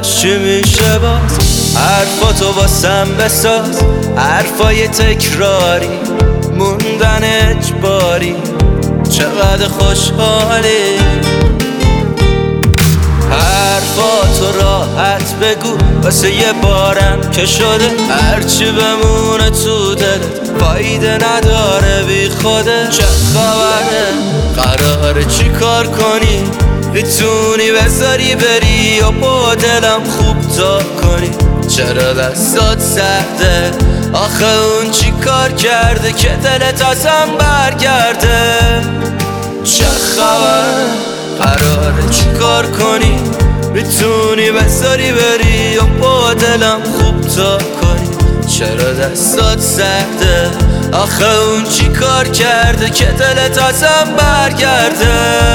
آخرش چی میشه باز؟ حرفاتو واسم بساز، حرفای تکراری موندن اجباری. چقدر خوشحالی حرفاتو راحت بگو، واسه یه بارم که شده هرچی بمونه تو دلت فایده نداره بی خوده. چه خبره؟ قراره چی کار کنی؟ میتونی بذاری بری یا با دلم خوب تا کنی؟ چرا دستات سرده؟ آخه اون چی کار کرده که دلت ازم برگرده؟ چه خبره؟ قراره چی کار کنی؟ میتونی بذاری بری یا با دلم خوب تا کنی؟ چرا دستات سرده؟ آخه اون چی کار کرده که دلت ازم برگرده؟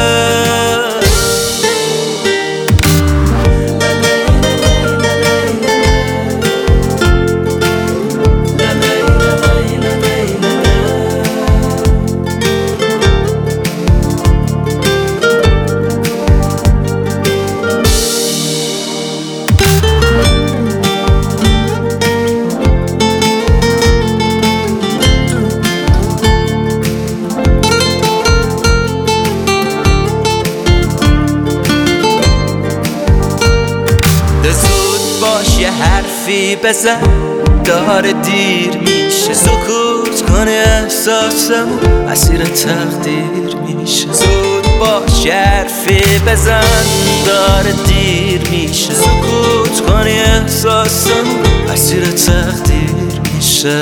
زود باش یه حرفی بزن، داره دیر میشه. سکوت کنه احساسمو اسیر تقدیر میشه. زود باش یه حرفی بزن، داره دیر میشه. سکوت کنه احساسمو اسیر تقدیر میشه.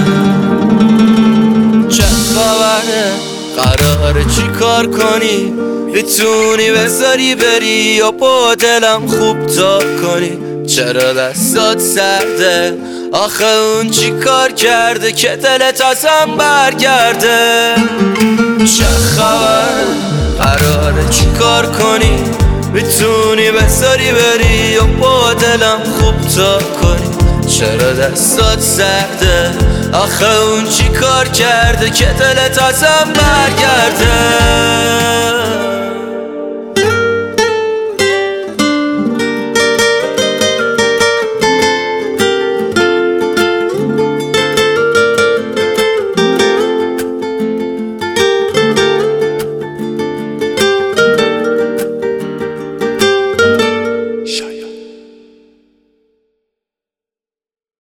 چه خبره؟ قراره چی کار کنی؟ میتونی بذاری بری یا با دلم خوب تا کنی؟ چرا دستات سرده؟ آخه اون چی کار کرده که دلت ازم برگرده؟ چه خبر؟ قراره چی کار کنی؟ میتونی بذاری بری یا با دلم خوب تا کنی؟ چرا دستات سرده؟ آخه اون چی کار کرده که دلت ازم برگرده؟